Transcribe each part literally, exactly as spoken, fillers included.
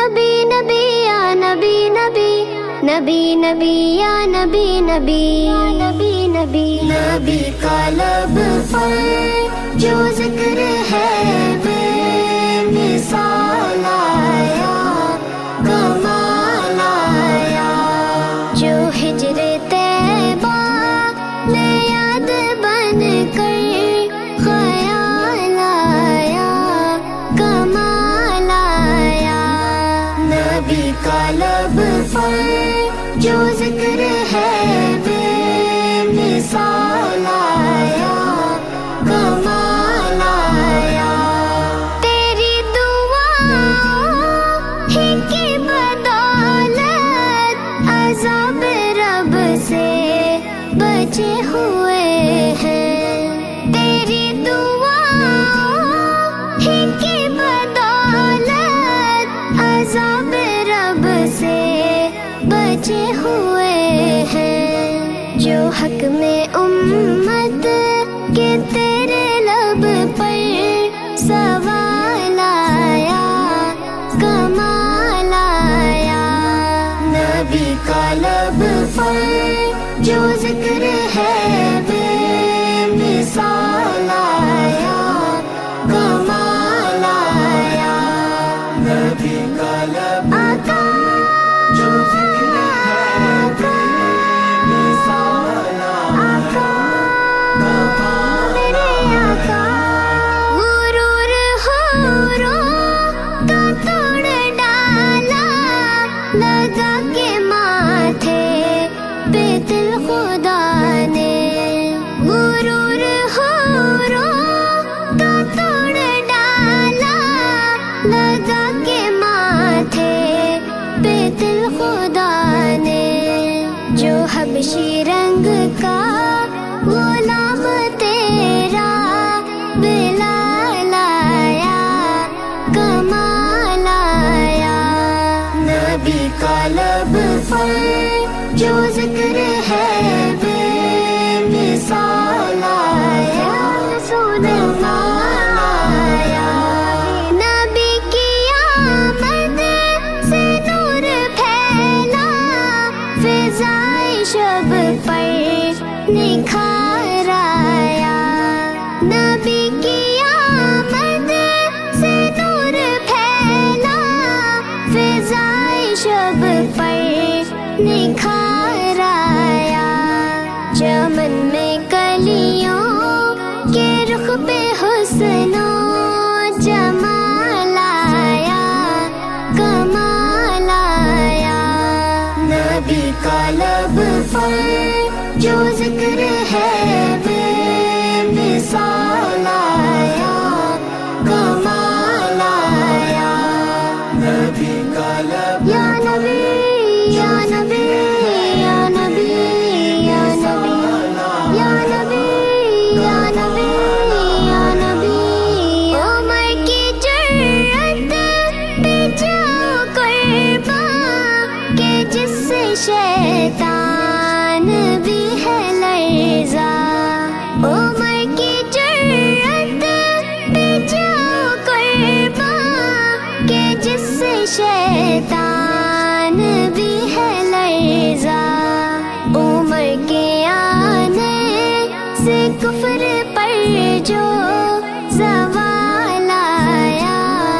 نبی نبی یا نبی نبی نبی نبی یا نبی نبی نبی نبی نبی کا لب پر جو ذکر ہے بے مثال آیا کمال آیا جو ہجر طیبہ میں یاد بن کر خیال آیا کمال آیا نبی کا لب پر جو ذکر ہے بے مثال آیا کمال آیا تیری دعا ہی کی بدولت عذاب رب سے بچے ہوئے ہیں تیری دعا ہی کی بدولت عذاب رب سے بچے ہوئے ہیں جو حق میں امت کے تیرے لب پر سوال آیا کمال آیا نبی کا لب پر جو ذکر ہے بے مثال آیا کمال آیا نبی کا لب آقا جو ذکر ہے بے مثال آیا کمال آیا غرور حوروں کا توڑ ڈالا لگا کے ماتھے پہ دل خدا نے غرور حوروں کا توڑ ڈالا لگا کے ماتھے پہ دل خدا نے جو حبشی رنگ کا غلام تیرا بلال آیا کمال آیا نبی کا لب پر جو ذکر ہے بے مثال آیا کمال آیا نبی کی آمد سے نور پھیلا فضائے شب پر نکھار آیا نبی کی آمد سے نور پھیلا فضائے شب پر نکھار آیا چمن میں کلیوں کے رخ پہ حسن و جمال آیا کمال آیا نبی کا لب پر جو ذکر ہے بے مثال آیا کمال آیا نبی کا لب یا نبی یا نبی یا نبی یا نبی یا نبی یا نبی یا نبی عمر کی جرأت پہ جاؤ قرباں کہ جس سے شیطان بھی ہے لرزا عمر کی جرأت پہ جاؤ قرباں کہ جس سے شیطان بھی ہے لرزا عمر کے آنے سے کفر پر جو زوال آیا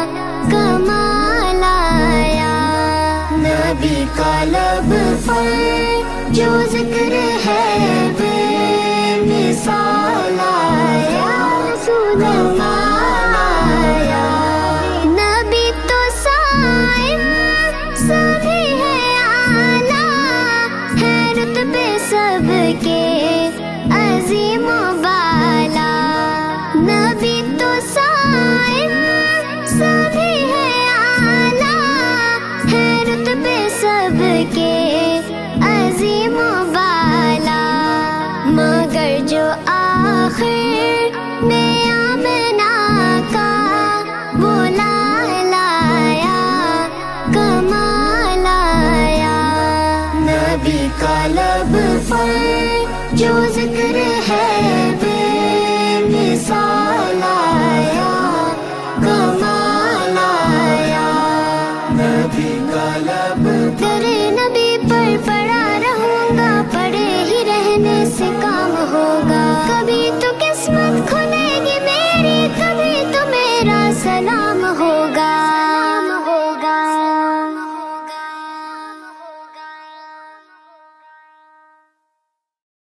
کمال آیا نبی کا لب پر جو ذکر ہے بے مثال آیا کمال آیا نبی تو صائم سبھی ہے اعلیٰ ہے رتبے سب کے عظیم و بالا نبی تو صائم سبھی ہے اعلیٰ ہے رتبے سب کے عظیم و بالا نبی کا لب